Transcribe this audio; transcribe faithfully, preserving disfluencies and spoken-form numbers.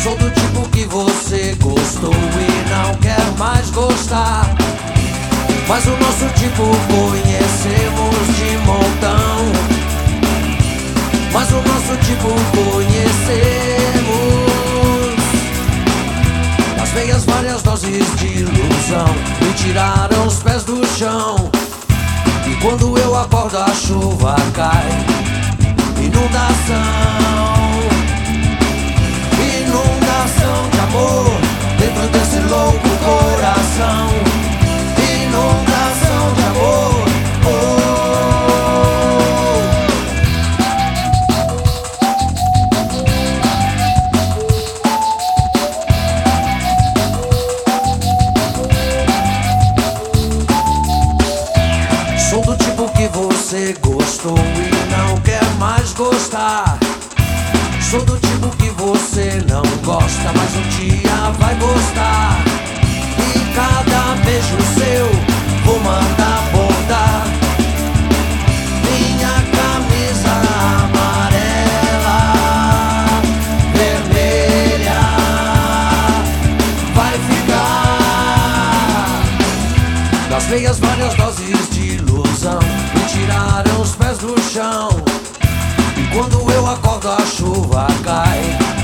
Sou do tipo que você gostou e não quer mais gostar. Mas o nosso tipo conhecemos de montão. Mas o nosso tipo conhecemos. Das veias várias doses de ilusão me tiraram os pés do chão. E quando eu acordo a chuva cai. Inundação. Inundação de amor dentro desse louco coração. Inundação de amor. Oh. Sou do tipo que você gostou e não quer mais gostar. Sou do tipo que você não gosta, mas um dia vai gostar. E cada beijo seu vou mandar bordar. Minha camisa amarela, vermelha, vai ficar. Das veias várias doses de ilusão me tiraram os pés do chão. E quando eu acordo a chuva cai.